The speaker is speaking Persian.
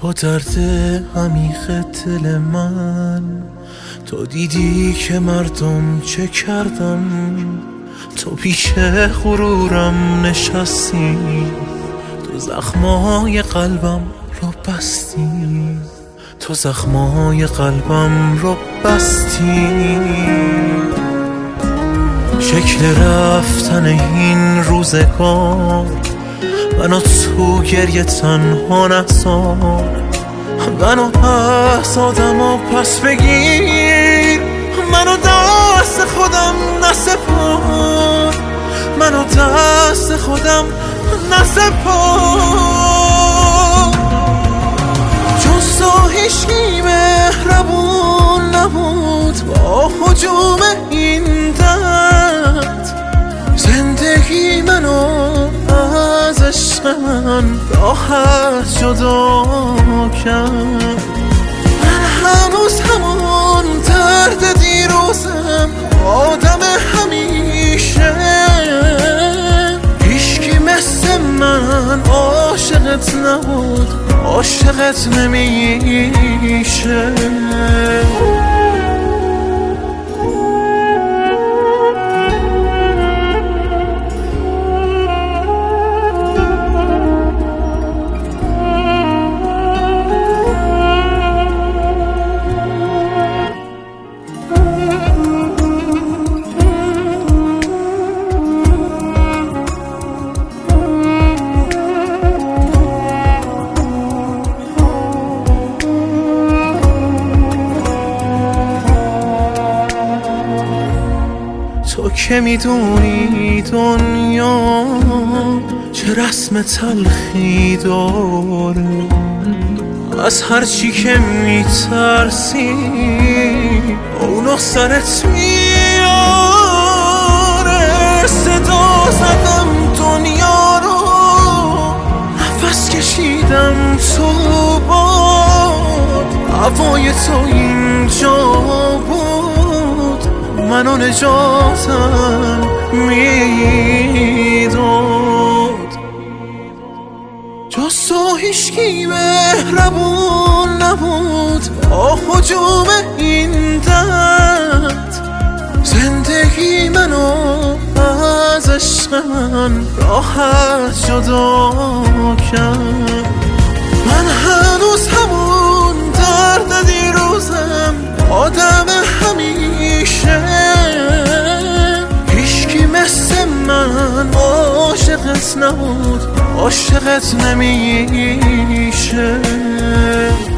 با درد عمیق دل من تو دیدی که مردم چه کردم، تو پیش غرورم نشستی، تو زخمای قلبم رو بستی، تو زخمای قلبم رو بستی. شکل رفتن این روزگار منو تو گریه تنها نذار، منو پس آدم و پس بگیر، منو دست خودم نسپار، منو دست خودم نسپار. جز تو هیچکی مهربون نبود با هجوم این درد، زندگی منو از عشق من راحت جدا کرد. من هنوز همون درد دیروزم، آدم همیشه، هیچکی مثل من عاشقت نبود، عاشقت نمیشه. تو که میدونی دنیا چه رسم تلخی داره، از هرچی که میترسی اونو سرت میاره. صدا زدم دنیا رو، نفس کشیدم تو باد، هوای تو اینجا بود، منو نجاتم میداد. جز تو هیچکی مهربون نبود با هجوم این درد، زندگی منو از عشق من راحت جدا کرد. من هنوز همون درد دیروزم، آدم همیشه، هیچکی مثل من عاشقت نبود، عاشقت نمیشه.